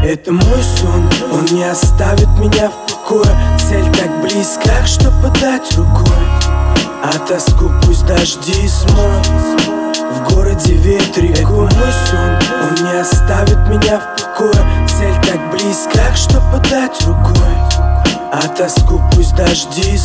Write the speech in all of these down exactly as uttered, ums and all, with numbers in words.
Это мой сон, он не оставит меня в покое. Цель так близко, так что подать рукой. А тоску пусть дожди смоют. В городе ветрик. Это мой сон, он не оставит меня в покое. Цель так близко, так что подать рукой. А тоску пусть дожди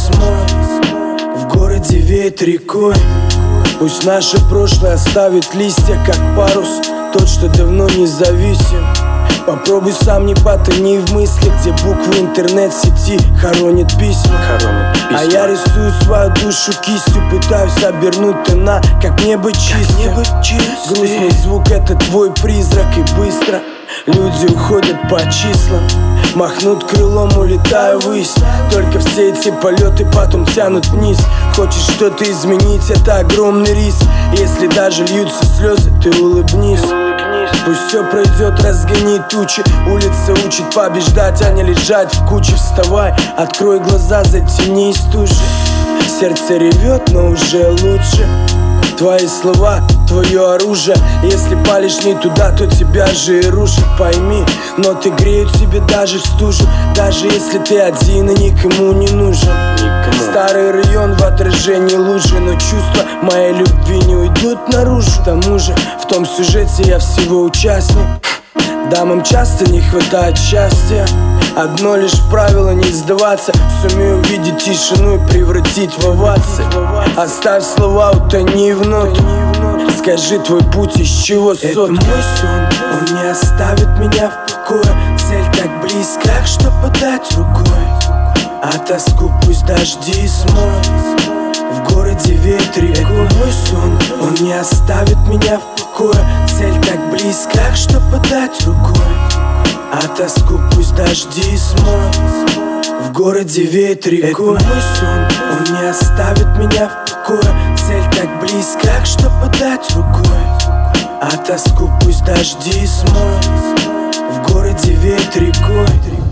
смоют. В городе ветрикой. Пусть наше прошлое оставит листья, как парус, тот, что давно не зависим. Попробуй сам, не потони в мыслях, где буквы интернет-сети хоронят письма. Хоронят письма. А я рисую свою душу кистью, пытаюсь обернуть тона, как небо чистое. Грустный звук — это твой призрак, и быстро люди уходят по числам. Махнут крылом, улетаю ввысь. Только все эти полеты потом тянут вниз. Хочешь что-то изменить, это огромный риск. Если даже льются слезы, ты улыбнись. Пусть все пройдет, разгони тучи. Улица учит побеждать, а не лежать в куче. Вставай, открой глаза, затяни стужи. Сердце ревет, но уже лучше. Твои слова, твое оружие. Если палишь не туда, то тебя же и рушит. Пойми, но ты греют тебе даже в стужу. Даже если ты один и никому не нужен. Никому. Старый район в отражении лужи. Но чувства моей любви не уйдут наружу. К тому же в том сюжете я всего участник. Дамам часто не хватает счастья. Одно лишь правило — не сдаваться. Сумею увидеть тишину и превратить в овации. Оставь слова, утони в ноту. Скажи, твой путь из чего сот. Это мой сон, он не оставит меня в покое. Цель так близко, так что подать рукой. А тоску пусть дожди смоют. В городе ветрик. Это мой сон, он не оставит меня в покое. Цель так близко, так что подать рукой. А тоску пусть дожди смоют. В городе ветрик. Это мой сон, он не оставит меня в покое. Цель так близко, так что подать рукой. А тоску пусть дожди смоют. В городе ветрикой.